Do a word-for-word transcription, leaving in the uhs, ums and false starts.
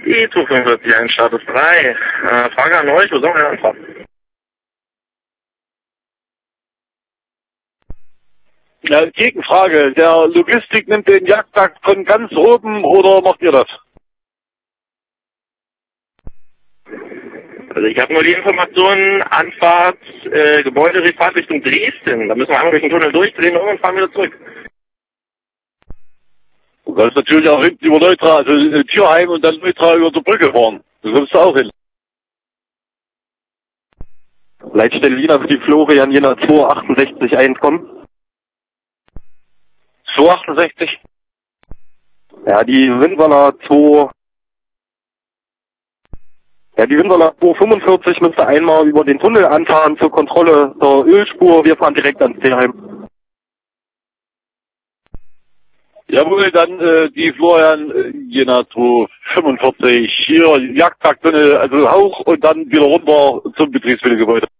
E zwei fünf eins Status drei. Äh, Frage an euch, wo sollen wir anfangen? Ja, Gegenfrage. Der Logistik nimmt den Jagdtag von ganz oben oder macht ihr das? Also ich habe nur die Informationen, Anfahrt, äh, Gebäude, Fahrt Richtung Dresden. Da müssen wir einmal durch den Tunnel durchdrehen und irgendwann fahren wir wieder zurück. Du kannst natürlich auch hinten über Neutra, also äh, Tierheim und dann Neutra über die Brücke fahren. Da kommst du auch hin. Leitstelle Wiener für die Florian Jena zwei achtundsechzig eins kommen. zwei achtundsechzig? Ja, die Windwaller zwei... Ja, die Windwaller zwei fünfundvierzig müsste einmal über den Tunnel anfahren zur Kontrolle der Ölspur. Wir fahren direkt ans Tierheim. Jawohl, dann äh, die Florian äh, Jena zwei fünfundvierzig, hier Jagdtagtunnel, also hoch und dann wieder runter zum Betriebsmittelgebäude.